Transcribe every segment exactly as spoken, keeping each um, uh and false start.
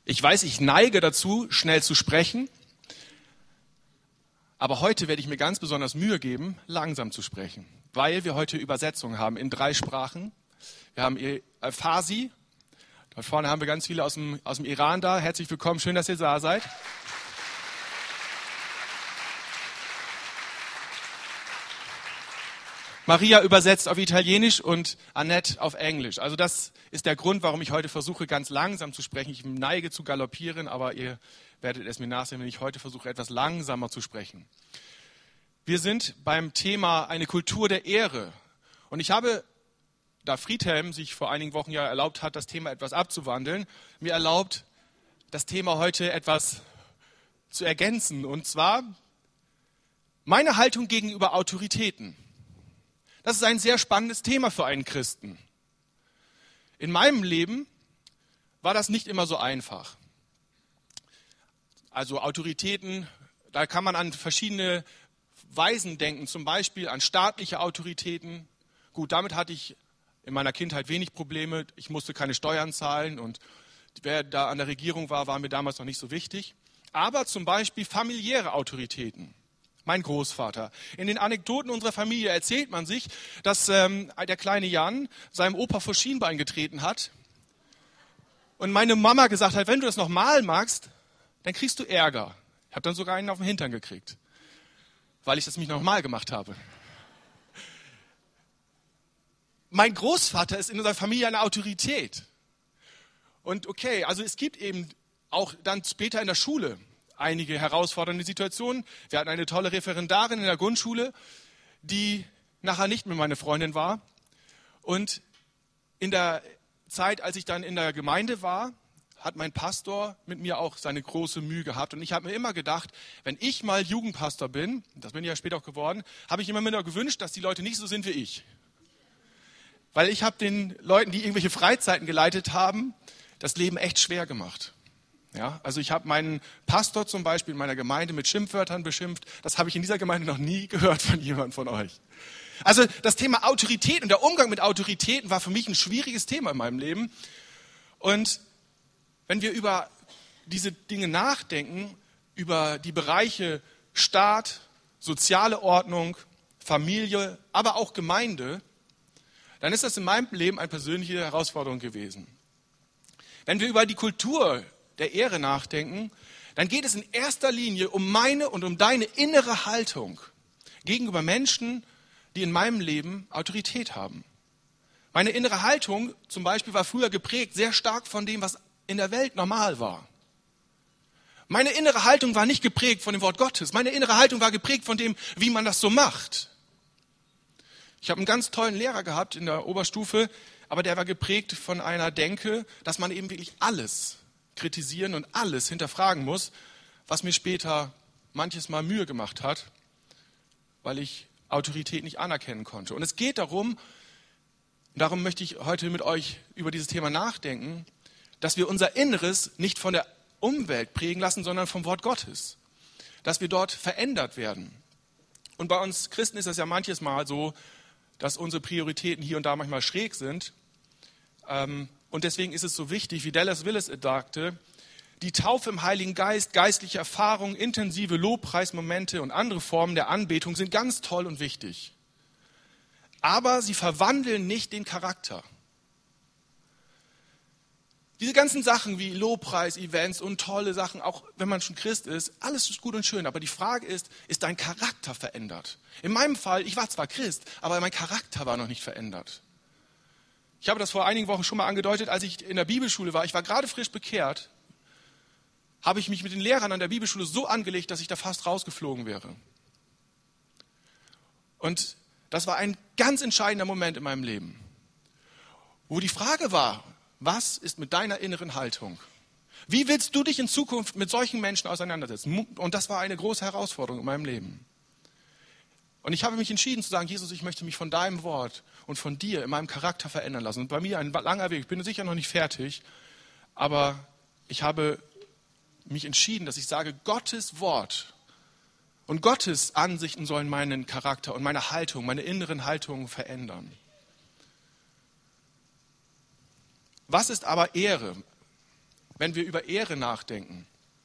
Ich weiß, ich neige dazu, schnell zu sprechen, aber heute werde ich mir ganz besonders Mühe geben, langsam zu sprechen, weil wir heute Übersetzungen haben in drei Sprachen. Wir haben Farsi, dort vorne haben wir ganz viele aus dem, aus dem Iran da. Herzlich willkommen, schön, dass ihr da seid. Maria übersetzt auf Italienisch und Annette auf Englisch. Also das ist der Grund, warum ich heute versuche, ganz langsam zu sprechen. Ich neige zu galoppieren, aber ihr werdet es mir nachsehen, wenn ich heute versuche, etwas langsamer zu sprechen. Wir sind beim Thema eine Kultur der Ehre. Und ich habe, da Friedhelm sich vor einigen Wochen ja erlaubt hat, das Thema etwas abzuwandeln, mir erlaubt, das Thema heute etwas zu ergänzen. Und zwar meine Haltung gegenüber Autoritäten. Das ist ein sehr spannendes Thema für einen Christen. In meinem Leben war das nicht immer so einfach. Also Autoritäten, da kann man an verschiedene Weisen denken, zum Beispiel an staatliche Autoritäten. Gut, damit hatte ich in meiner Kindheit wenig Probleme. Ich musste keine Steuern zahlen und wer da an der Regierung war, war mir damals noch nicht so wichtig. Aber zum Beispiel familiäre Autoritäten. Mein Großvater. In den Anekdoten unserer Familie erzählt man sich, dass ähm, der kleine Jan seinem Opa vor Schienbein getreten hat und meine Mama gesagt hat, wenn du das nochmal magst, dann kriegst du Ärger. Ich habe dann sogar einen auf den Hintern gekriegt, weil ich das nicht nochmal gemacht habe. Mein Großvater ist in unserer Familie eine Autorität. Und okay, also es gibt eben auch dann später in der Schule einige herausfordernde Situationen. Wir hatten eine tolle Referendarin in der Grundschule, die nachher nicht mehr meine Freundin war. Und in der Zeit, als ich dann in der Gemeinde war, hat mein Pastor mit mir auch seine große Mühe gehabt. Und ich habe mir immer gedacht, wenn ich mal Jugendpastor bin, das bin ich ja später auch geworden, habe ich immer mir gewünscht, dass die Leute nicht so sind wie ich. Weil ich habe den Leuten, die irgendwelche Freizeiten geleitet haben, das Leben echt schwer gemacht. Ja, also ich habe meinen Pastor zum Beispiel in meiner Gemeinde mit Schimpfwörtern beschimpft. Das habe ich in dieser Gemeinde noch nie gehört von jemandem von euch. Also das Thema Autorität und der Umgang mit Autoritäten war für mich ein schwieriges Thema in meinem Leben. Und wenn wir über diese Dinge nachdenken, über die Bereiche Staat, soziale Ordnung, Familie, aber auch Gemeinde, dann ist das in meinem Leben eine persönliche Herausforderung gewesen. Wenn wir über die Kultur der Ehre nachdenken, dann geht es in erster Linie um meine und um deine innere Haltung gegenüber Menschen, die in meinem Leben Autorität haben. Meine innere Haltung zum Beispiel war früher geprägt sehr stark von dem, was in der Welt normal war. Meine innere Haltung war nicht geprägt von dem Wort Gottes. Meine innere Haltung war geprägt von dem, wie man das so macht. Ich habe einen ganz tollen Lehrer gehabt in der Oberstufe, aber der war geprägt von einer Denke, dass man eben wirklich alles kritisieren und alles hinterfragen muss, was mir später manches Mal Mühe gemacht hat, weil ich Autorität nicht anerkennen konnte. Und es geht darum, darum möchte ich heute mit euch über dieses Thema nachdenken, dass wir unser Inneres nicht von der Umwelt prägen lassen, sondern vom Wort Gottes. Dass wir dort verändert werden. Und bei uns Christen ist das ja manches Mal so, dass unsere Prioritäten hier und da manchmal schräg sind. Und deswegen ist es so wichtig, wie Dallas Willard sagte, die Taufe im Heiligen Geist, geistliche Erfahrungen, intensive Lobpreismomente und andere Formen der Anbetung sind ganz toll und wichtig. Aber sie verwandeln nicht den Charakter. Diese ganzen Sachen wie Lobpreis, Events und tolle Sachen, auch wenn man schon Christ ist, alles ist gut und schön. Aber die Frage ist, ist dein Charakter verändert? In meinem Fall, ich war zwar Christ, aber mein Charakter war noch nicht verändert. Ich habe das vor einigen Wochen schon mal angedeutet, als ich in der Bibelschule war. Ich war gerade frisch bekehrt, habe ich mich mit den Lehrern an der Bibelschule so angelegt, dass ich da fast rausgeflogen wäre. Und das war ein ganz entscheidender Moment in meinem Leben, wo die Frage war, was ist mit deiner inneren Haltung? Wie willst du dich in Zukunft mit solchen Menschen auseinandersetzen? Und das war eine große Herausforderung in meinem Leben. Und ich habe mich entschieden zu sagen, Jesus, ich möchte mich von deinem Wort und von dir in meinem Charakter verändern lassen. Und bei mir ein langer Weg, ich bin sicher noch nicht fertig, aber ich habe mich entschieden, dass ich sage, Gottes Wort und Gottes Ansichten sollen meinen Charakter und meine Haltung, meine inneren Haltungen verändern. Was ist aber Ehre? wenn wir über Ehre nachdenken.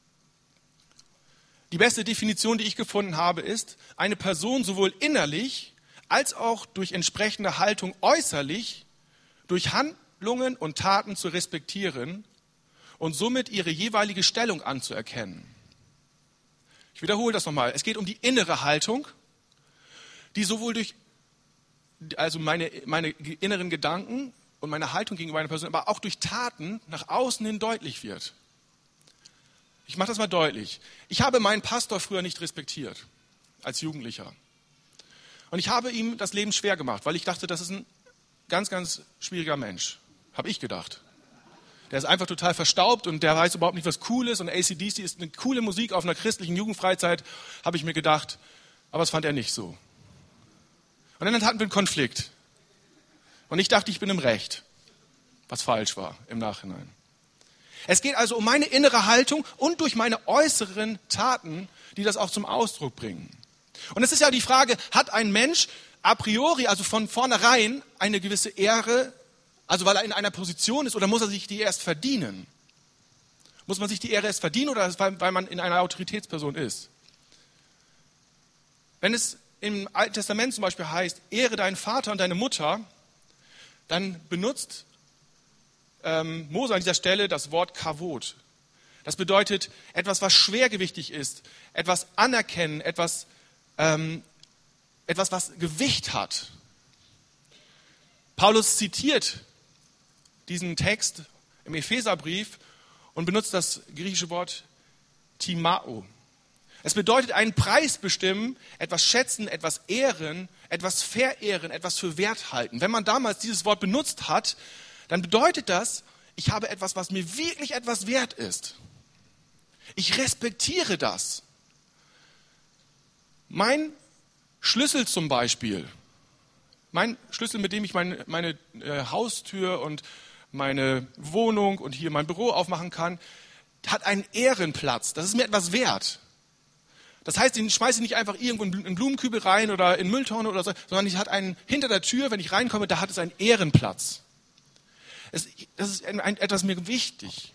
Die beste Definition, die ich gefunden habe, ist, eine Person sowohl innerlich als auch durch entsprechende Haltung äußerlich durch Handlungen und Taten zu respektieren und somit ihre jeweilige Stellung anzuerkennen. Ich wiederhole das nochmal. Es geht um die innere Haltung, die sowohl durch also meine, meine inneren Gedanken und meine Haltung gegenüber einer Person, aber auch durch Taten nach außen hin deutlich wird. Ich mache das mal deutlich. Ich habe meinen Pastor früher nicht respektiert, als Jugendlicher. Und ich habe ihm das Leben schwer gemacht, weil ich dachte, das ist ein ganz, ganz schwieriger Mensch. Habe ich gedacht. Der ist einfach total verstaubt und der weiß überhaupt nicht, was cool ist. Und A C D C ist eine coole Musik auf einer christlichen Jugendfreizeit, habe ich mir gedacht. Aber das fand er nicht so. Und dann hatten wir einen Konflikt. Und ich dachte, ich bin im Recht. Was falsch war im Nachhinein. Es geht also um meine innere Haltung und durch meine äußeren Taten, die das auch zum Ausdruck bringen. Und es ist ja die Frage, hat ein Mensch a priori, also von vornherein, eine gewisse Ehre, also weil er in einer Position ist, oder muss er sich die erst verdienen? Muss man sich die Ehre erst verdienen oder weil, weil man in einer Autoritätsperson ist? Wenn es im Alten Testament zum Beispiel heißt, ehre deinen Vater und deine Mutter, dann benutzt ähm, Mose an dieser Stelle das Wort Kavod. Das bedeutet etwas, was schwergewichtig ist, etwas anerkennen, etwas, ähm, etwas, was Gewicht hat. Paulus zitiert diesen Text im Epheserbrief und benutzt das griechische Wort Timao. Es bedeutet einen Preis bestimmen, etwas schätzen, etwas ehren, etwas verehren, etwas für wert halten. Wenn man damals dieses Wort benutzt hat, dann bedeutet das, ich habe etwas, was mir wirklich etwas wert ist. Ich respektiere das. Mein Schlüssel zum Beispiel, mein Schlüssel, mit dem ich meine, meine äh, Haustür und meine Wohnung und hier mein Büro aufmachen kann, hat einen Ehrenplatz. Das ist mir etwas wert. Das heißt, den schmeiße ich nicht einfach irgendwo in einen Blumenkübel rein oder in Mülltonne oder so, sondern ich hat einen hinter der Tür, wenn ich reinkomme, da hat es einen Ehrenplatz. Es, das ist ein, ein, etwas mir wichtig.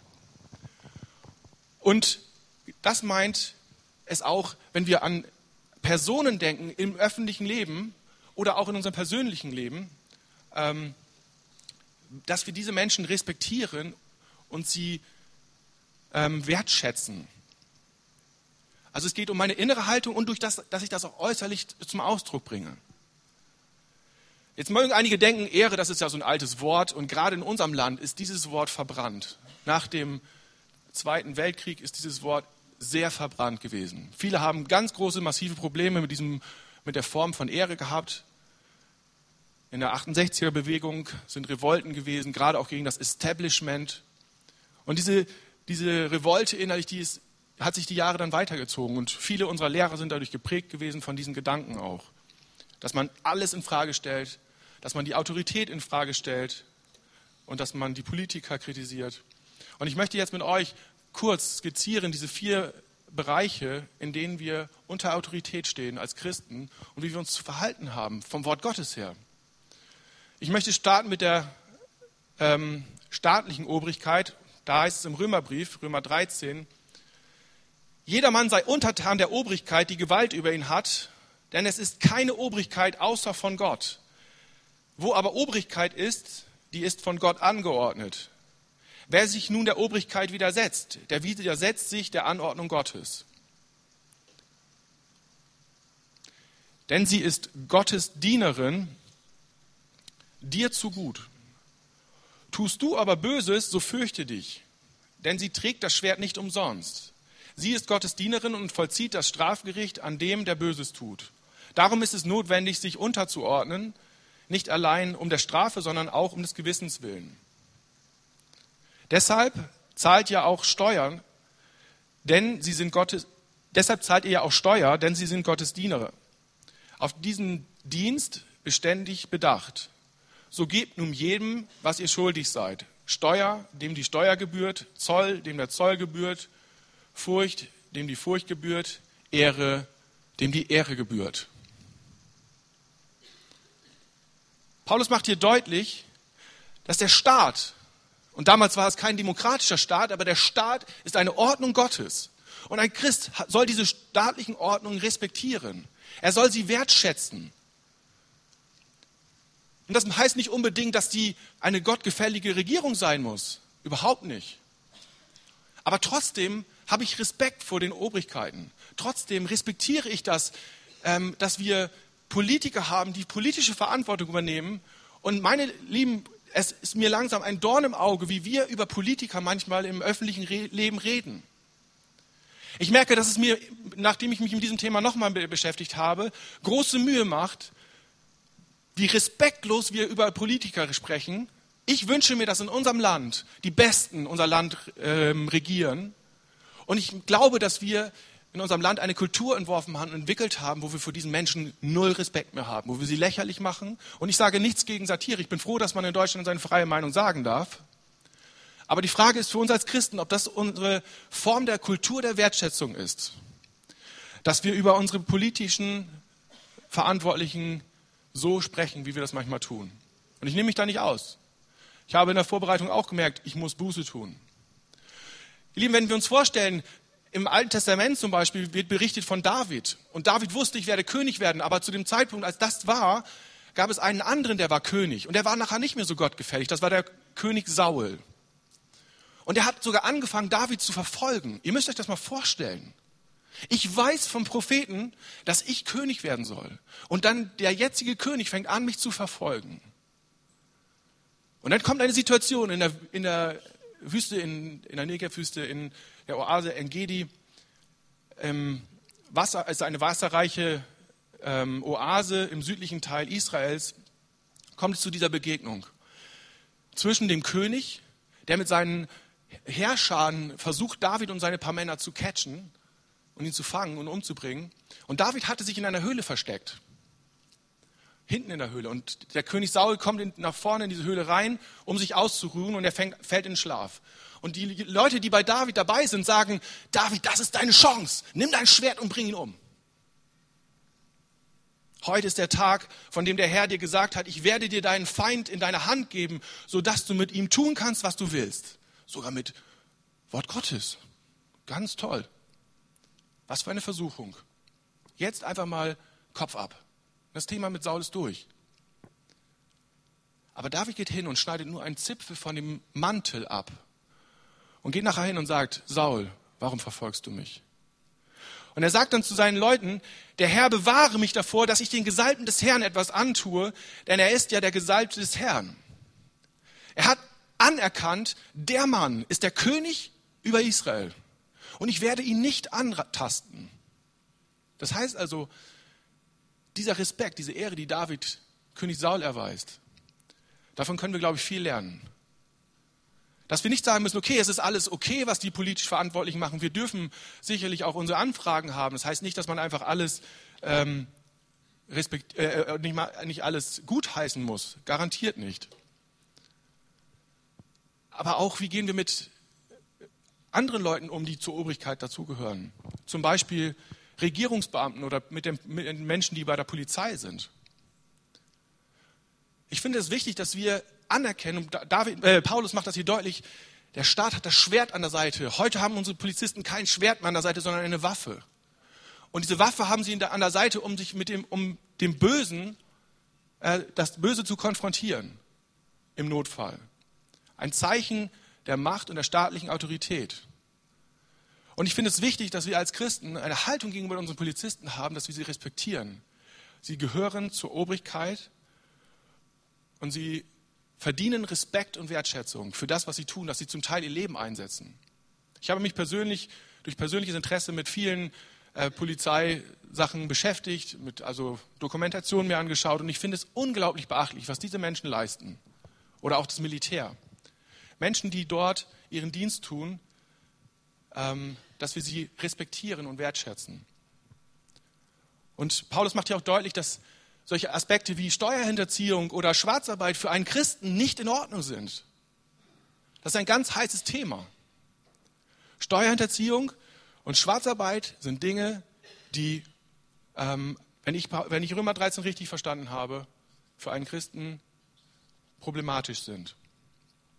Und das meint es auch, wenn wir an Personen denken im öffentlichen Leben oder auch in unserem persönlichen Leben, ähm, dass wir diese Menschen respektieren und sie ähm, wertschätzen. Also es geht um meine innere Haltung und durch das, dass ich das auch äußerlich zum Ausdruck bringe. Jetzt mögen einige denken, Ehre, das ist ja so ein altes Wort und gerade in unserem Land ist dieses Wort verbrannt. Nach dem Zweiten Weltkrieg ist dieses Wort sehr verbrannt gewesen. Viele haben ganz große, massive Probleme mit, diesem, mit der Form von Ehre gehabt. In der achtundsechziger-Bewegung sind Revolten gewesen, gerade auch gegen das Establishment. Und diese, diese Revolte innerlich, die ist hat sich die Jahre dann weitergezogen und viele unserer Lehrer sind dadurch geprägt gewesen von diesen Gedanken auch. Dass man alles in Frage stellt, dass man die Autorität in Frage stellt und dass man die Politiker kritisiert. Und ich möchte jetzt mit euch kurz skizzieren diese vier Bereiche, in denen wir unter Autorität stehen als Christen und wie wir uns zu verhalten haben, vom Wort Gottes her. Ich möchte starten mit der ähm, staatlichen Obrigkeit. Da heißt es im Römerbrief, Römer dreizehn, jedermann sei untertan der Obrigkeit, die Gewalt über ihn hat, denn es ist keine Obrigkeit außer von Gott. Wo aber Obrigkeit ist, die ist von Gott angeordnet. Wer sich nun der Obrigkeit widersetzt, der widersetzt sich der Anordnung Gottes. Denn sie ist Gottes Dienerin, dir zu gut. Tust du aber Böses, so fürchte dich, denn sie trägt das Schwert nicht umsonst. Sie ist Gottes Dienerin und vollzieht das Strafgericht an dem, der Böses tut. Darum ist es notwendig, sich unterzuordnen, nicht allein um der Strafe, sondern auch um des Gewissens willen. Deshalb zahlt ihr auch Steuern, denn sie sind Gottes, deshalb zahlt ihr ja auch Steuer, denn sie sind Gottes Diener. Auf diesen Dienst beständig bedacht. So gebt nun jedem, was ihr schuldig seid. Steuer, dem die Steuer gebührt, Zoll, dem der Zoll gebührt, Furcht, dem die Furcht gebührt, Ehre, dem die Ehre gebührt. Paulus macht hier deutlich, dass der Staat Und damals war es kein demokratischer Staat, aber der Staat ist eine Ordnung Gottes. Und ein Christ soll diese staatlichen Ordnungen respektieren. Er soll sie wertschätzen. Und das heißt nicht unbedingt, dass die eine gottgefällige Regierung sein muss. Überhaupt nicht. Aber trotzdem habe ich Respekt vor den Obrigkeiten. Trotzdem respektiere ich das, ähm, dass wir Politiker haben, die politische Verantwortung übernehmen. Und meine Lieben, es ist mir langsam ein Dorn im Auge, wie wir über Politiker manchmal im öffentlichen Re- Leben reden. Ich merke, dass es mir, nachdem ich mich mit diesem Thema nochmal beschäftigt habe, große Mühe macht, wie respektlos wir über Politiker sprechen. Ich wünsche mir, dass in unserem Land die Besten unser Land ähm, regieren. Und ich glaube, dass wir in unserem Land eine Kultur entworfen haben und entwickelt haben, wo wir vor diesen Menschen null Respekt mehr haben, wo wir sie lächerlich machen. Und ich sage nichts gegen Satire. Ich bin froh, dass man in Deutschland seine freie Meinung sagen darf. Aber die Frage ist für uns als Christen, ob das unsere Form der Kultur der Wertschätzung ist. Dass wir über unsere politischen Verantwortlichen so sprechen, wie wir das manchmal tun. Und ich nehme mich da nicht aus. Ich habe in der Vorbereitung auch gemerkt, ich muss Buße tun. Ihr Lieben, wenn wir uns vorstellen, im Alten Testament zum Beispiel wird berichtet von David. Und David wusste, ich werde König werden. Aber zu dem Zeitpunkt, als das war, gab es einen anderen, der war König. Und der war nachher nicht mehr so gottgefällig. Das war der König Saul. Und er hat sogar angefangen, David zu verfolgen. Ihr müsst euch das mal vorstellen. Ich weiß vom Propheten, dass ich König werden soll. Und dann der jetzige König fängt an, mich zu verfolgen. Und dann kommt eine Situation in der, in der Wüste, in, in der Negev-Wüste, in der Oase En-Gedi. Ähm, Wasser, also eine wasserreiche ähm, Oase im südlichen Teil Israels, kommt es zu dieser Begegnung. Zwischen dem König, der mit seinen Heerscharen versucht, David und seine paar Männer zu catchen und ihn zu fangen und umzubringen. Und David hatte sich in einer Höhle versteckt. Hinten in der Höhle. Und der König Saul kommt in, nach vorne in diese Höhle rein, um sich auszuruhen, und er fängt, fällt in Schlaf. Und die Leute, die bei David dabei sind, sagen, David, das ist deine Chance. Nimm dein Schwert und bring ihn um. Heute ist der Tag, von dem der Herr dir gesagt hat, ich werde dir deinen Feind in deine Hand geben, sodass du mit ihm tun kannst, was du willst. Sogar mit Wort Gottes. Ganz toll. Was für eine Versuchung. Jetzt einfach mal Kopf ab. Das Thema mit Saul ist durch. Aber David geht hin und schneidet nur einen Zipfel von dem Mantel ab und geht nachher hin und sagt, Saul, warum verfolgst du mich? Und er sagt dann zu seinen Leuten, der Herr bewahre mich davor, dass ich den Gesalbten des Herrn etwas antue, denn er ist ja der Gesalbte des Herrn. Er hat anerkannt, der Mann ist der König über Israel und ich werde ihn nicht antasten. Das heißt also, dieser Respekt, diese Ehre, die David König Saul erweist, davon können wir, glaube ich, viel lernen. Dass wir nicht sagen müssen, okay, es ist alles okay, was die politisch Verantwortlichen machen. Wir dürfen sicherlich auch unsere Anfragen haben. Das heißt nicht, dass man einfach alles ähm, respekt, äh, nicht, mal, nicht alles gutheißen muss. Garantiert nicht. Aber auch, wie gehen wir mit anderen Leuten um, die zur Obrigkeit dazugehören? Zum Beispiel Regierungsbeamten oder mit, dem, mit den Menschen, die bei der Polizei sind. Ich finde es wichtig, dass wir anerkennen, und David, äh, Paulus macht das hier deutlich, der Staat hat das Schwert an der Seite. Heute haben unsere Polizisten kein Schwert mehr an der Seite, sondern eine Waffe. Und diese Waffe haben sie an der Seite, um sich mit dem, um dem Bösen, äh, das Böse zu konfrontieren, im Notfall. Ein Zeichen der Macht und der staatlichen Autorität. Und ich finde es wichtig, dass wir als Christen eine Haltung gegenüber unseren Polizisten haben, dass wir sie respektieren. Sie gehören zur Obrigkeit und sie verdienen Respekt und Wertschätzung für das, was sie tun, dass sie zum Teil ihr Leben einsetzen. Ich habe mich persönlich durch persönliches Interesse mit vielen äh, Polizeisachen beschäftigt, mit also Dokumentationen mir angeschaut, und ich finde es unglaublich beachtlich, was diese Menschen leisten. Oder auch das Militär. Menschen, die dort ihren Dienst tun, ähm, dass wir sie respektieren und wertschätzen. Und Paulus macht ja auch deutlich, dass solche Aspekte wie Steuerhinterziehung oder Schwarzarbeit für einen Christen nicht in Ordnung sind. Das ist ein ganz heißes Thema. Steuerhinterziehung und Schwarzarbeit sind Dinge, die, ähm, wenn ich, wenn ich Römer dreizehn richtig verstanden habe, für einen Christen problematisch sind.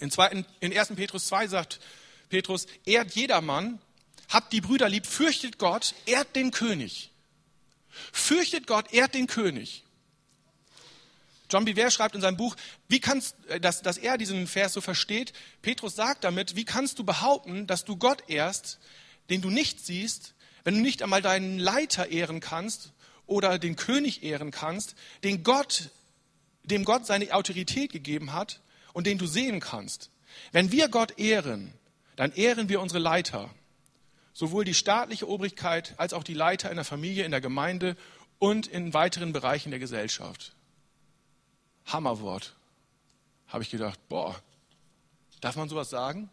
In, zweiten, in ersten Petrus zwei sagt Petrus, ehrt jedermann, habt die Brüder lieb, fürchtet Gott, ehrt den König. Fürchtet Gott, ehrt den König. John Bevere schreibt in seinem Buch, wie kannst, dass, dass er diesen Vers so versteht. Petrus sagt damit, wie kannst du behaupten, dass du Gott ehrst, den du nicht siehst, wenn du nicht einmal deinen Leiter ehren kannst oder den König ehren kannst, den Gott, dem Gott seine Autorität gegeben hat und den du sehen kannst. Wenn wir Gott ehren, dann ehren wir unsere Leiter, sowohl die staatliche Obrigkeit als auch die Leiter in der Familie, in der Gemeinde und in weiteren Bereichen der Gesellschaft. Hammerwort. Habe ich gedacht, boah, darf man sowas sagen?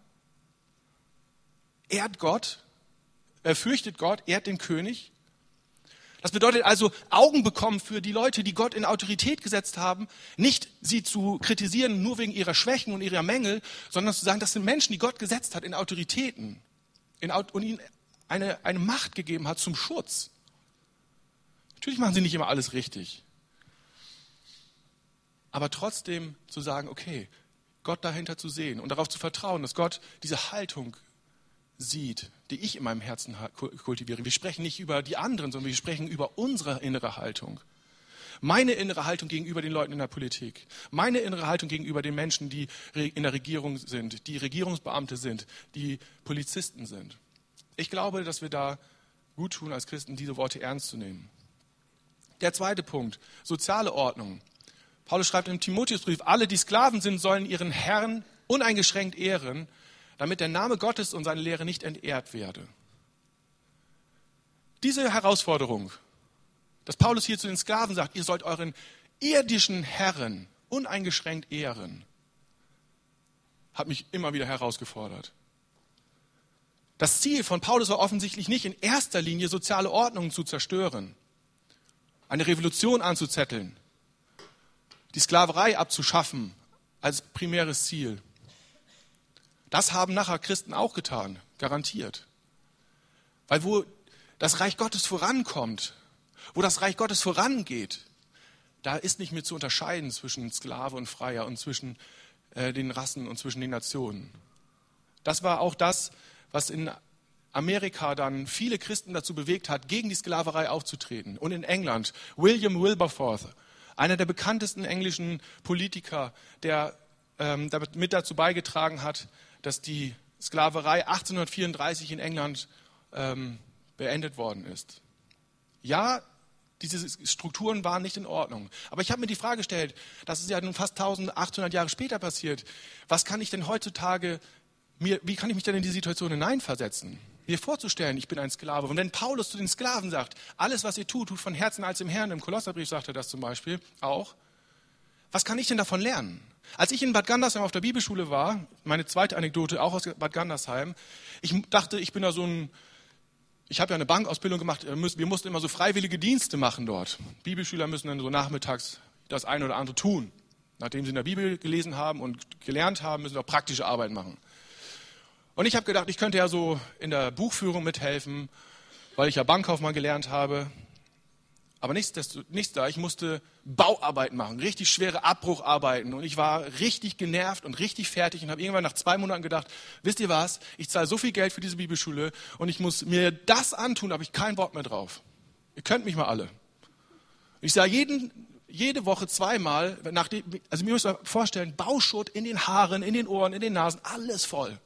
Ehrt Gott, er fürchtet Gott, ehrt den König. Das bedeutet also, Augen bekommen für die Leute, die Gott in Autorität gesetzt haben, nicht sie zu kritisieren nur wegen ihrer Schwächen und ihrer Mängel, sondern zu sagen, das sind Menschen, die Gott gesetzt hat in Autoritäten in, und ihnen eine, eine Macht gegeben hat zum Schutz. Natürlich machen sie nicht immer alles richtig. Aber trotzdem zu sagen, okay, Gott dahinter zu sehen und darauf zu vertrauen, dass Gott diese Haltung sieht, die ich in meinem Herzen kultiviere. Wir sprechen nicht über die anderen, sondern wir sprechen über unsere innere Haltung. Meine innere Haltung gegenüber den Leuten in der Politik. Meine innere Haltung gegenüber den Menschen, die in der Regierung sind, die Regierungsbeamte sind, die Polizisten sind. Ich glaube, dass wir da gut tun, als Christen diese Worte ernst zu nehmen. Der zweite Punkt, soziale Ordnung. Paulus schreibt im Timotheusbrief, alle, die Sklaven sind, sollen ihren Herrn uneingeschränkt ehren, damit der Name Gottes und seine Lehre nicht entehrt werde. Diese Herausforderung, dass Paulus hier zu den Sklaven sagt, ihr sollt euren irdischen Herren uneingeschränkt ehren, hat mich immer wieder herausgefordert. Das Ziel von Paulus war offensichtlich nicht in erster Linie soziale Ordnungen zu zerstören, eine Revolution anzuzetteln, die Sklaverei abzuschaffen als primäres Ziel. Das haben nachher Christen auch getan, garantiert. Weil wo das Reich Gottes vorankommt, wo das Reich Gottes vorangeht, da ist nicht mehr zu unterscheiden zwischen Sklave und Freier und zwischen äh, den Rassen und zwischen den Nationen. Das war auch das, was in Amerika dann viele Christen dazu bewegt hat, gegen die Sklaverei aufzutreten. Und in England, William Wilberforce, einer der bekanntesten englischen Politiker, der ähm, damit mit dazu beigetragen hat, dass die Sklaverei achtzehnhundertvierunddreißig in England ähm, beendet worden ist. Ja, diese Strukturen waren nicht in Ordnung. Aber ich habe mir die Frage gestellt, das ist ja nun fast eintausendachthundert Jahre später passiert, was kann ich denn heutzutage, mir, wie kann ich mich denn in die Situation hineinversetzen? Mir vorzustellen, ich bin ein Sklave. Und wenn Paulus zu den Sklaven sagt, alles, was ihr tut, tut von Herzen als im Herrn, im Kolosserbrief sagt er das zum Beispiel auch, was kann ich denn davon lernen? Als ich in Bad Gandersheim auf der Bibelschule war, meine zweite Anekdote, auch aus Bad Gandersheim, ich dachte, ich bin da so ein, ich habe ja eine Bankausbildung gemacht, wir mussten immer so freiwillige Dienste machen dort. Bibelschüler müssen dann so nachmittags das eine oder andere tun. Nachdem sie in der Bibel gelesen haben und gelernt haben, müssen sie auch praktische Arbeit machen. Und ich habe gedacht, ich könnte ja so in der Buchführung mithelfen, weil ich ja Bankkaufmann gelernt habe. Aber nichts, nichts da, ich musste Bauarbeiten machen, richtig schwere Abbrucharbeiten. Und ich war richtig genervt und richtig fertig und habe irgendwann nach zwei Monaten gedacht, wisst ihr was, ich zahle so viel Geld für diese Bibelschule und ich muss mir das antun, da habe ich keinen Bock mehr drauf. Ihr könnt mich mal alle. Ich sah jeden, jede Woche zweimal, nachdem, also mir müsst ihr vorstellen, Bauschutt in den Haaren, in den Ohren, in den Nasen, alles voll.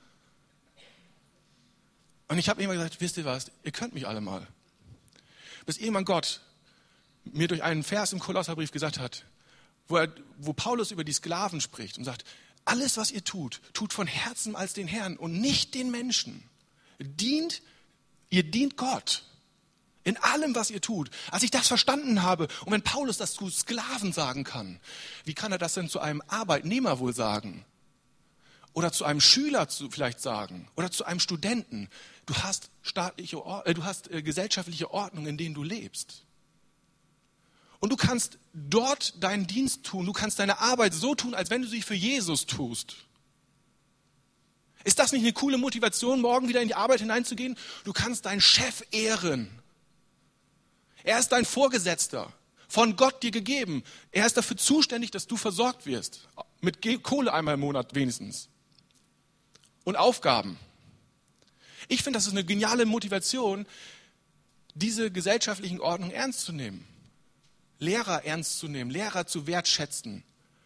Und ich habe immer gesagt, wisst ihr was, ihr könnt mich alle mal. Bis irgendwann Gott mir durch einen Vers im Kolosserbrief gesagt hat, wo, er, wo Paulus über die Sklaven spricht und sagt, alles, was ihr tut, tut von Herzen als den Herrn und nicht den Menschen. Dient, ihr dient Gott in allem, was ihr tut. Als ich das verstanden habe und wenn Paulus das zu Sklaven sagen kann, wie kann er das denn zu einem Arbeitnehmer wohl sagen? Oder zu einem Schüler zu, vielleicht sagen oder zu einem Studenten. Du hast staatliche, äh, du hast äh, gesellschaftliche Ordnung, in denen du lebst. Und du kannst dort deinen Dienst tun, du kannst deine Arbeit so tun, als wenn du sie für Jesus tust. Ist das nicht eine coole Motivation, morgen wieder in die Arbeit hineinzugehen? Du kannst deinen Chef ehren. Er ist dein Vorgesetzter. Von Gott dir gegeben. Er ist dafür zuständig, dass du versorgt wirst. Mit Kohle einmal im Monat wenigstens. Und Aufgaben. Ich finde, das ist eine geniale Motivation, diese gesellschaftlichen Ordnungen ernst zu nehmen. Lehrer ernst zu nehmen, Lehrer zu wertschätzen.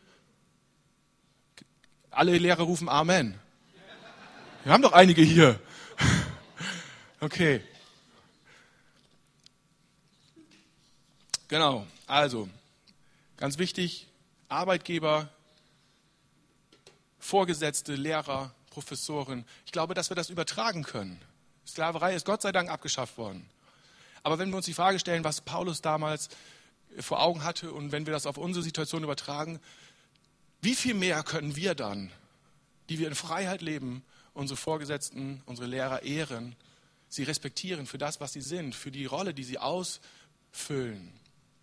Alle Lehrer rufen Amen. Wir haben doch einige hier. Okay. Genau, also, ganz wichtig, Arbeitgeber, Vorgesetzte, Lehrer, Professoren. Ich glaube, dass wir das übertragen können. Sklaverei ist Gott sei Dank abgeschafft worden. Aber wenn wir uns die Frage stellen, was Paulus damals vor Augen hatte und wenn wir das auf unsere Situation übertragen, wie viel mehr können wir dann, die wir in Freiheit leben, unsere Vorgesetzten, unsere Lehrer ehren, sie respektieren für das, was sie sind, für die Rolle, die sie ausfüllen.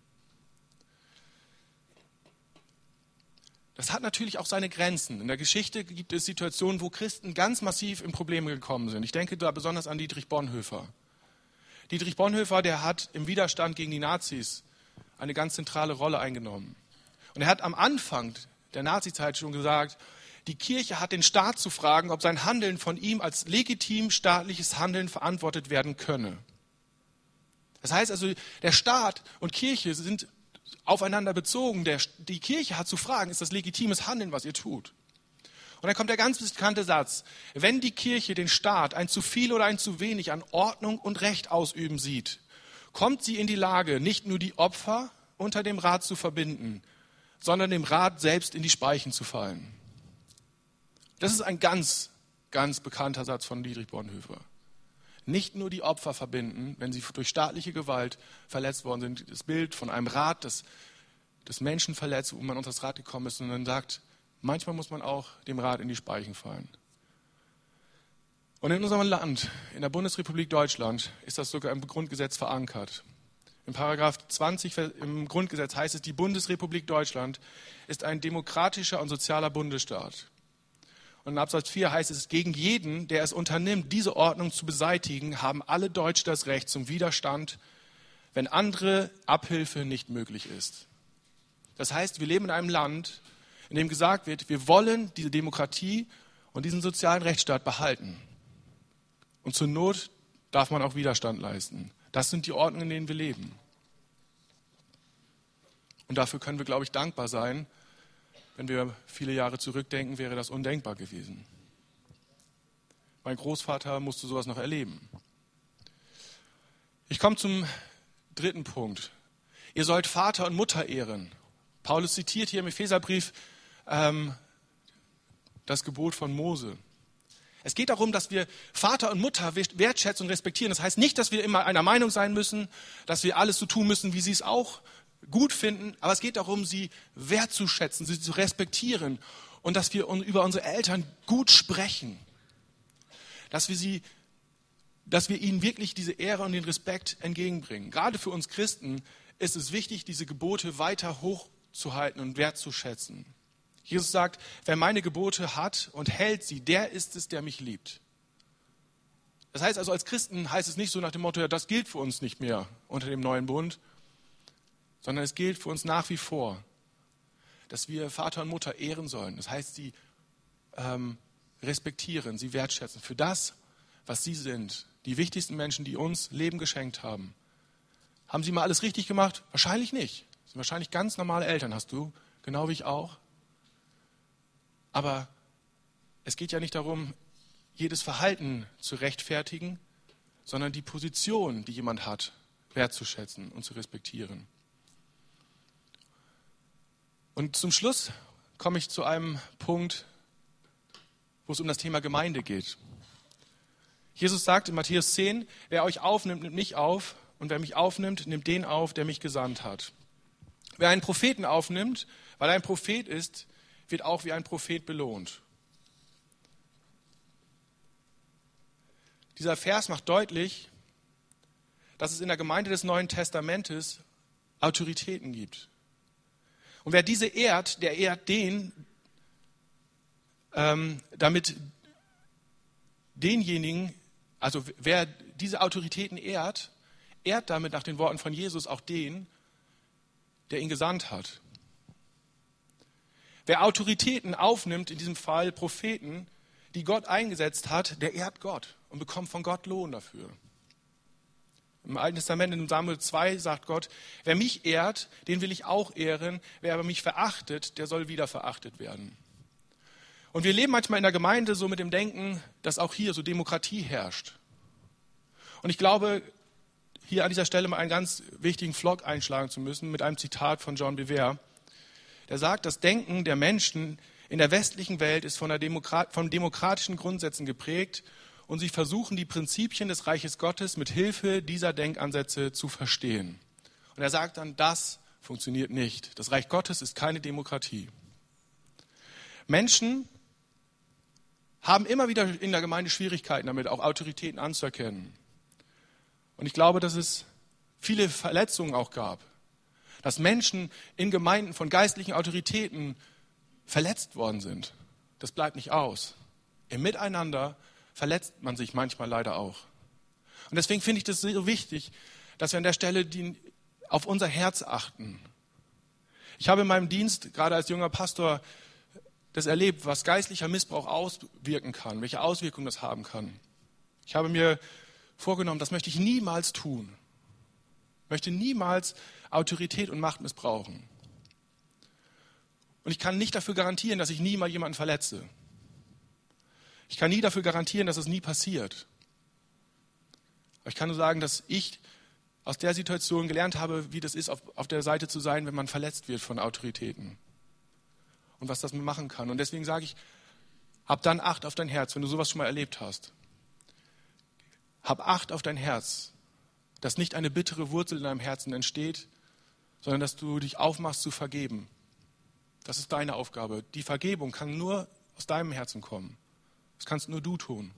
Das hat natürlich auch seine Grenzen. In der Geschichte gibt es Situationen, wo Christen ganz massiv in Probleme gekommen sind. Ich denke da besonders an Dietrich Bonhoeffer. Dietrich Bonhoeffer, der hat im Widerstand gegen die Nazis eine ganz zentrale Rolle eingenommen. Und er hat am Anfang der Nazizeit schon gesagt, die Kirche hat den Staat zu fragen, ob sein Handeln von ihm als legitim staatliches Handeln verantwortet werden könne. Das heißt also, der Staat und Kirche sind aufeinander bezogen. Der, die Kirche hat zu fragen, ist das legitimes Handeln, was ihr tut? Und dann kommt der ganz bekannte Satz, wenn die Kirche den Staat ein zu viel oder ein zu wenig an Ordnung und Recht ausüben sieht, kommt sie in die Lage, nicht nur die Opfer unter dem Rat zu verbinden, sondern dem Rat selbst in die Speichen zu fallen. Das ist ein ganz, ganz bekannter Satz von Dietrich Bonhoeffer. Nicht nur die Opfer verbinden, wenn sie durch staatliche Gewalt verletzt worden sind, das Bild von einem Rat, das, das Menschen verletzt, wo man unter das Rad gekommen ist, sondern sagt, manchmal muss man auch dem Rat in die Speichen fallen. Und in unserem Land, in der Bundesrepublik Deutschland, ist das sogar im Grundgesetz verankert. Im Paragraph zwanzig im Grundgesetz heißt es, die Bundesrepublik Deutschland ist ein demokratischer und sozialer Bundesstaat. Und in Absatz vier heißt es, gegen jeden, der es unternimmt, diese Ordnung zu beseitigen, haben alle Deutsche das Recht zum Widerstand, wenn andere Abhilfe nicht möglich ist. Das heißt, wir leben in einem Land, in dem gesagt wird, wir wollen diese Demokratie und diesen sozialen Rechtsstaat behalten. Und zur Not darf man auch Widerstand leisten. Das sind die Ordnungen, in denen wir leben. Und dafür können wir, glaube ich, dankbar sein. Wenn wir viele Jahre zurückdenken, wäre das undenkbar gewesen. Mein Großvater musste sowas noch erleben. Ich komme zum dritten Punkt. Ihr sollt Vater und Mutter ehren. Paulus zitiert hier im Epheserbrief ähm, das Gebot von Mose. Es geht darum, dass wir Vater und Mutter wertschätzen und respektieren. Das heißt nicht, dass wir immer einer Meinung sein müssen, dass wir alles so tun müssen, wie sie es auch gut finden, aber es geht darum, sie wertzuschätzen, sie zu respektieren und dass wir über unsere Eltern gut sprechen, dass wir sie, dass wir ihnen wirklich diese Ehre und den Respekt entgegenbringen. Gerade für uns Christen ist es wichtig, diese Gebote weiter hochzuhalten und wertzuschätzen. Jesus sagt, wer meine Gebote hat und hält sie, der ist es, der mich liebt. Das heißt also, als Christen heißt es nicht so nach dem Motto, ja, das gilt für uns nicht mehr unter dem neuen Bund, sondern es gilt für uns nach wie vor, dass wir Vater und Mutter ehren sollen. Das heißt, sie ähm, respektieren, sie wertschätzen für das, was sie sind. Die wichtigsten Menschen, die uns Leben geschenkt haben. Haben sie mal alles richtig gemacht? Wahrscheinlich nicht. Das sind wahrscheinlich ganz normale Eltern, hast du, genau wie ich auch. Aber es geht ja nicht darum, jedes Verhalten zu rechtfertigen, sondern die Position, die jemand hat, wertzuschätzen und zu respektieren. Und zum Schluss komme ich zu einem Punkt, wo es um das Thema Gemeinde geht. Jesus sagt in Matthäus zehn, wer euch aufnimmt, nimmt mich auf, und wer mich aufnimmt, nimmt den auf, der mich gesandt hat. Wer einen Propheten aufnimmt, weil er ein Prophet ist, wird auch wie ein Prophet belohnt. Dieser Vers macht deutlich, dass es in der Gemeinde des Neuen Testamentes Autoritäten gibt. Und wer diese ehrt, der ehrt den, ähm, damit denjenigen, also wer diese Autoritäten ehrt, ehrt damit nach den Worten von Jesus auch den, der ihn gesandt hat. Wer Autoritäten aufnimmt, in diesem Fall Propheten, die Gott eingesetzt hat, der ehrt Gott und bekommt von Gott Lohn dafür. Im Alten Testament, in Samuel zwei, sagt Gott, wer mich ehrt, den will ich auch ehren. Wer aber mich verachtet, der soll wieder verachtet werden. Und wir leben manchmal in der Gemeinde so mit dem Denken, dass auch hier so Demokratie herrscht. Und ich glaube, hier an dieser Stelle mal einen ganz wichtigen Vlog einschlagen zu müssen mit einem Zitat von John Bevere. Der sagt, das Denken der Menschen in der westlichen Welt ist von, der Demokrat, von demokratischen Grundsätzen geprägt und sie versuchen, die Prinzipien des Reiches Gottes mit Hilfe dieser Denkansätze zu verstehen. Und er sagt dann, das funktioniert nicht. Das Reich Gottes ist keine Demokratie. Menschen haben immer wieder in der Gemeinde Schwierigkeiten damit, auch Autoritäten anzuerkennen. Und ich glaube, dass es viele Verletzungen auch gab. Dass Menschen in Gemeinden von geistlichen Autoritäten verletzt worden sind. Das bleibt nicht aus. Im Miteinander verletzt man sich manchmal leider auch. Und deswegen finde ich das so wichtig, dass wir an der Stelle die, auf unser Herz achten. Ich habe in meinem Dienst, gerade als junger Pastor, das erlebt, was geistlicher Missbrauch auswirken kann, welche Auswirkungen das haben kann. Ich habe mir vorgenommen, das möchte ich niemals tun. Ich möchte niemals Autorität und Macht missbrauchen. Und ich kann nicht dafür garantieren, dass ich nie mal jemanden verletze. Ich kann nie dafür garantieren, dass es nie passiert. Aber ich kann nur sagen, dass ich aus der Situation gelernt habe, wie das ist, auf, auf der Seite zu sein, wenn man verletzt wird von Autoritäten. Und was das machen kann. Und deswegen sage ich, hab dann Acht auf dein Herz, wenn du sowas schon mal erlebt hast. Hab Acht auf dein Herz, dass nicht eine bittere Wurzel in deinem Herzen entsteht, sondern dass du dich aufmachst zu vergeben. Das ist deine Aufgabe. Die Vergebung kann nur aus deinem Herzen kommen. Das kannst nur du tun.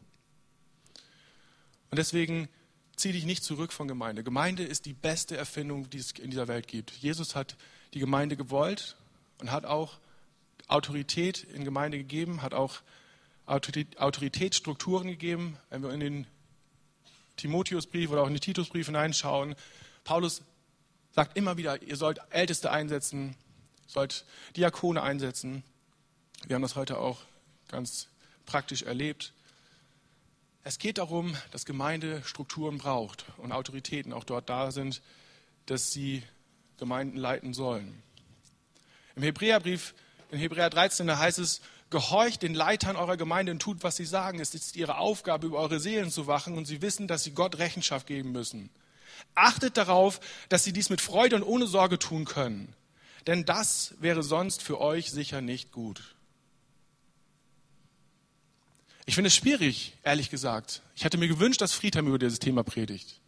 Und deswegen zieh dich nicht zurück von Gemeinde. Gemeinde ist die beste Erfindung, die es in dieser Welt gibt. Jesus hat die Gemeinde gewollt und hat auch Autorität in Gemeinde gegeben, hat auch Autoritätsstrukturen gegeben. Wenn wir in den Timotheusbrief oder auch in den Titusbrief hineinschauen, Paulus sagt immer wieder, ihr sollt Älteste einsetzen, sollt Diakone einsetzen. Wir haben das heute auch ganz praktisch erlebt. Es geht darum, dass Gemeinde Strukturen braucht und Autoritäten auch dort da sind, dass sie Gemeinden leiten sollen. Im Hebräerbrief, in Hebräer dreizehn, da heißt es, gehorcht den Leitern eurer Gemeinde und tut, was sie sagen. Es ist ihre Aufgabe, über eure Seelen zu wachen und sie wissen, dass sie Gott Rechenschaft geben müssen. Achtet darauf, dass sie dies mit Freude und ohne Sorge tun können, denn das wäre sonst für euch sicher nicht gut. Ich finde es schwierig, ehrlich gesagt. Ich hätte mir gewünscht, dass Friedhelm über dieses Thema predigt.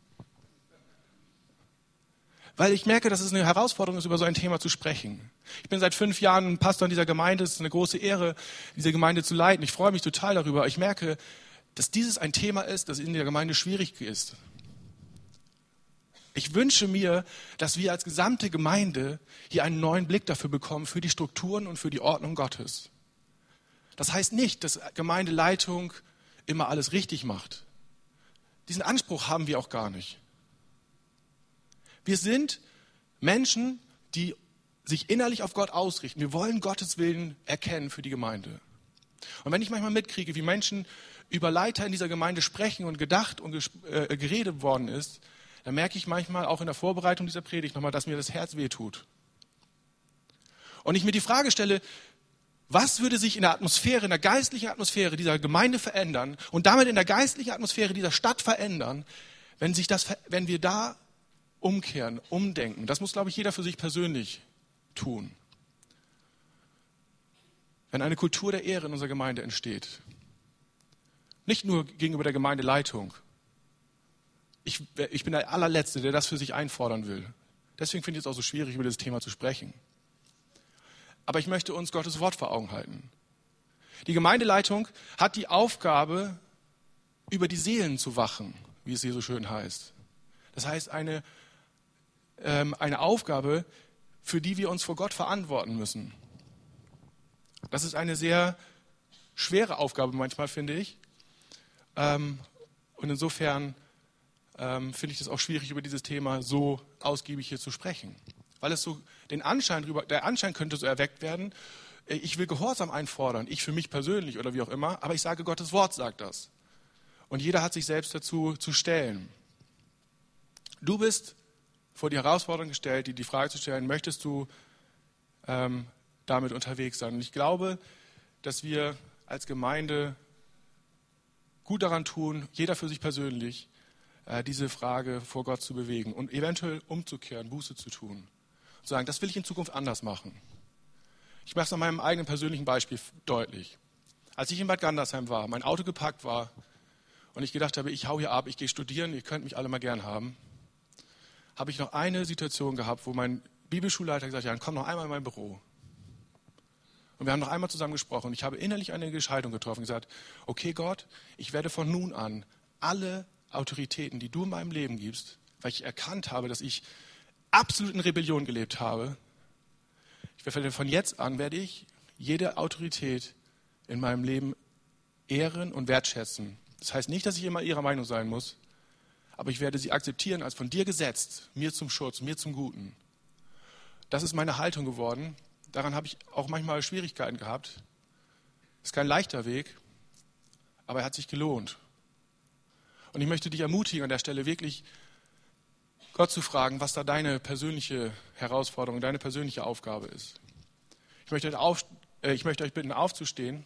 Weil ich merke, dass es eine Herausforderung ist, über so ein Thema zu sprechen. Ich bin seit fünf Jahren Pastor in dieser Gemeinde. Es ist eine große Ehre, diese Gemeinde zu leiten. Ich freue mich total darüber. Ich merke, dass dieses ein Thema ist, das in der Gemeinde schwierig ist. Ich wünsche mir, dass wir als gesamte Gemeinde hier einen neuen Blick dafür bekommen, für die Strukturen und für die Ordnung Gottes. Das heißt nicht, dass Gemeindeleitung immer alles richtig macht. Diesen Anspruch haben wir auch gar nicht. Wir sind Menschen, die sich innerlich auf Gott ausrichten. Wir wollen Gottes Willen erkennen für die Gemeinde. Und wenn ich manchmal mitkriege, wie Menschen über Leiter in dieser Gemeinde sprechen und gedacht und äh, geredet worden ist, dann merke ich manchmal auch in der Vorbereitung dieser Predigt nochmal, dass mir das Herz wehtut. Und ich mir die Frage stelle, was würde sich in der Atmosphäre, in der geistlichen Atmosphäre dieser Gemeinde verändern und damit in der geistlichen Atmosphäre dieser Stadt verändern, wenn, sich das, wenn wir da umkehren, umdenken. Das muss, glaube ich, jeder für sich persönlich tun. Wenn eine Kultur der Ehre in unserer Gemeinde entsteht. Nicht nur gegenüber der Gemeindeleitung. Ich, ich bin der allerletzte, der das für sich einfordern will. Deswegen finde ich es auch so schwierig, über dieses Thema zu sprechen. Aber ich möchte uns Gottes Wort vor Augen halten. Die Gemeindeleitung hat die Aufgabe, über die Seelen zu wachen, wie es hier so schön heißt. Das heißt, eine, ähm, eine Aufgabe, für die wir uns vor Gott verantworten müssen. Das ist eine sehr schwere Aufgabe manchmal, finde ich. Ähm, und insofern ähm, finde ich das auch schwierig, über dieses Thema so ausgiebig hier zu sprechen. weil es so den Anschein drüber, der Anschein könnte so erweckt werden, ich will Gehorsam einfordern, ich für mich persönlich oder wie auch immer, aber ich sage, Gottes Wort sagt das. Und jeder hat sich selbst dazu zu stellen. Du bist vor die Herausforderung gestellt, dir die Frage zu stellen, möchtest du ähm, damit unterwegs sein? Und ich glaube, dass wir als Gemeinde gut daran tun, jeder für sich persönlich, äh, diese Frage vor Gott zu bewegen und eventuell umzukehren, Buße zu tun. Und zu sagen, das will ich in Zukunft anders machen. Ich mache es an meinem eigenen persönlichen Beispiel deutlich. Als ich in Bad Gandersheim war, mein Auto gepackt war und ich gedacht habe, ich hau hier ab, ich gehe studieren, ihr könnt mich alle mal gern haben, habe ich noch eine Situation gehabt, wo mein Bibelschulleiter gesagt hat, ja, komm noch einmal in mein Büro. Und wir haben noch einmal zusammen gesprochen und ich habe innerlich eine Entscheidung getroffen und gesagt, okay Gott, ich werde von nun an alle Autoritäten, die du in meinem Leben gibst, weil ich erkannt habe, dass ich absolut in Rebellion gelebt habe, ich werde von jetzt an, werde ich jede Autorität in meinem Leben ehren und wertschätzen. Das heißt nicht, dass ich immer ihrer Meinung sein muss, aber ich werde sie akzeptieren als von dir gesetzt, mir zum Schutz, mir zum Guten. Das ist meine Haltung geworden. Daran habe ich auch manchmal Schwierigkeiten gehabt. Ist kein leichter Weg, aber er hat sich gelohnt. Und ich möchte dich ermutigen, an der Stelle wirklich Gott zu fragen, was da deine persönliche Herausforderung, deine persönliche Aufgabe ist. Ich möchte, auf, äh, ich möchte euch bitten, aufzustehen.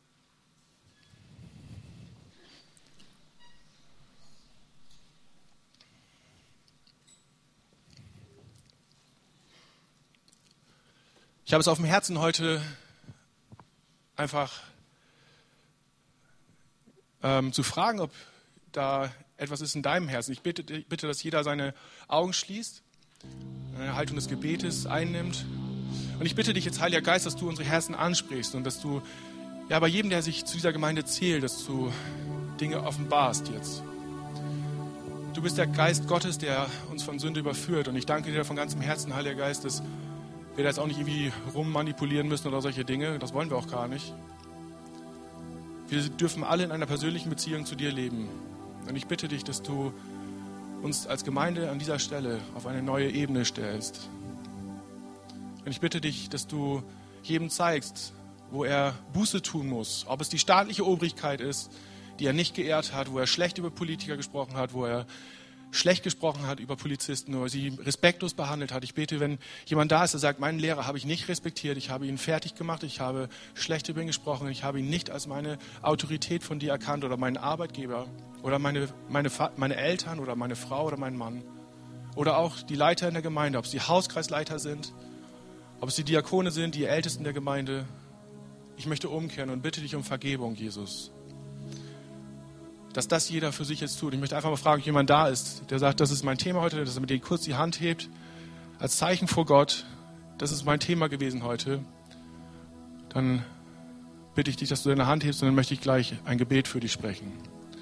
Ich habe es auf dem Herzen heute einfach ähm, zu fragen, ob da etwas ist in deinem Herzen. Ich bitte, bitte, dass jeder seine Augen schließt, eine Haltung des Gebetes einnimmt. Und ich bitte dich jetzt, Heiliger Geist, dass du unsere Herzen ansprichst und dass du ja bei jedem, der sich zu dieser Gemeinde zählt, dass du Dinge offenbarst jetzt. Du bist der Geist Gottes, der uns von Sünde überführt. Und ich danke dir von ganzem Herzen, Heiliger Geist, dass wir da jetzt auch nicht irgendwie rummanipulieren müssen oder solche Dinge. Das wollen wir auch gar nicht. Wir dürfen alle in einer persönlichen Beziehung zu dir leben. Und ich bitte dich, dass du uns als Gemeinde an dieser Stelle auf eine neue Ebene stellst. Und ich bitte dich, dass du jedem zeigst, wo er Buße tun muss. Ob es die staatliche Obrigkeit ist, die er nicht geehrt hat, wo er schlecht über Politiker gesprochen hat, wo er schlecht gesprochen hat über Polizisten oder sie respektlos behandelt hat. Ich bete, wenn jemand da ist, der sagt, meinen Lehrer habe ich nicht respektiert, ich habe ihn fertig gemacht, ich habe schlecht über ihn gesprochen, ich habe ihn nicht als meine Autorität von dir erkannt oder meinen Arbeitgeber oder meine, meine, meine Eltern oder meine Frau oder meinen Mann oder auch die Leiter in der Gemeinde, ob sie Hauskreisleiter sind, ob es die Diakone sind, die Ältesten der Gemeinde. Ich möchte umkehren und bitte dich um Vergebung, Jesus. Dass das jeder für sich jetzt tut. Ich möchte einfach mal fragen, ob jemand da ist, der sagt, das ist mein Thema heute, dass er mit dir kurz die Hand hebt, als Zeichen vor Gott, das ist mein Thema gewesen heute. Dann bitte ich dich, dass du deine Hand hebst und dann möchte ich gleich ein Gebet für dich sprechen.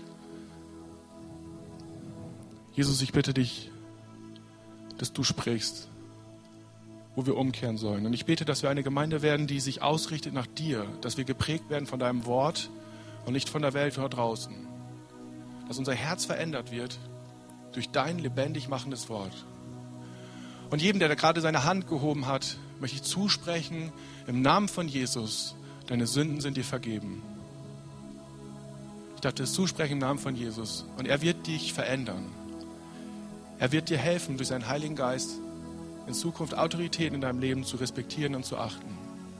Jesus, ich bitte dich, dass du sprichst, wo wir umkehren sollen. Und ich bete, dass wir eine Gemeinde werden, die sich ausrichtet nach dir, dass wir geprägt werden von deinem Wort und nicht von der Welt dort draußen. Dass unser Herz verändert wird durch dein lebendig machendes Wort. Und jedem, der da gerade seine Hand gehoben hat, möchte ich zusprechen, im Namen von Jesus, deine Sünden sind dir vergeben. Ich darf das zusprechen im Namen von Jesus. Und er wird dich verändern. Er wird dir helfen, durch seinen Heiligen Geist in Zukunft Autoritäten in deinem Leben zu respektieren und zu achten.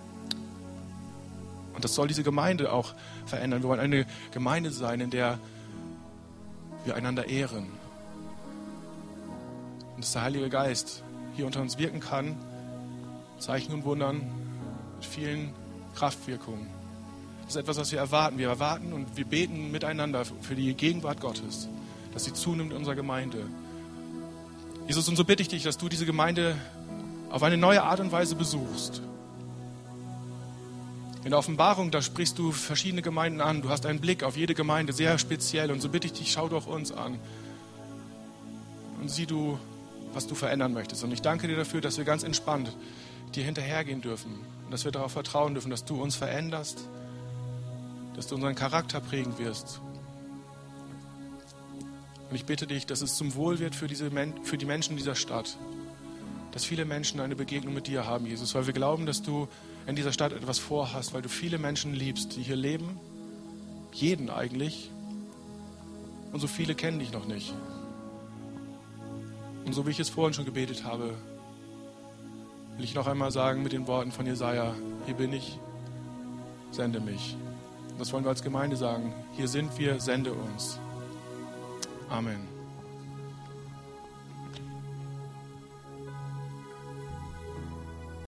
Und das soll diese Gemeinde auch verändern. Wir wollen eine Gemeinde sein, in der wir einander ehren. Und dass der Heilige Geist hier unter uns wirken kann, Zeichen und Wundern mit vielen Kraftwirkungen. Das ist etwas, was wir erwarten. Wir erwarten und wir beten miteinander für die Gegenwart Gottes, dass sie zunimmt in unserer Gemeinde. Jesus, und so bitte ich dich, dass du diese Gemeinde auf eine neue Art und Weise besuchst. In der Offenbarung, da sprichst du verschiedene Gemeinden an. Du hast einen Blick auf jede Gemeinde, sehr speziell. Und so bitte ich dich, schau doch uns an. Und sieh du, was du verändern möchtest. Und ich danke dir dafür, dass wir ganz entspannt dir hinterhergehen dürfen. Und dass wir darauf vertrauen dürfen, dass du uns veränderst. Dass du unseren Charakter prägen wirst. Und ich bitte dich, dass es zum Wohl wird für, diese Men- für die Menschen dieser Stadt. dass viele Menschen eine Begegnung mit dir haben, Jesus, weil wir glauben, dass du in dieser Stadt etwas vorhast, weil du viele Menschen liebst, die hier leben, jeden eigentlich, und so viele kennen dich noch nicht. Und so wie ich es vorhin schon gebetet habe, will ich noch einmal sagen mit den Worten von Jesaja: Hier bin ich, sende mich. Und das wollen wir als Gemeinde sagen: Hier sind wir, sende uns. Amen.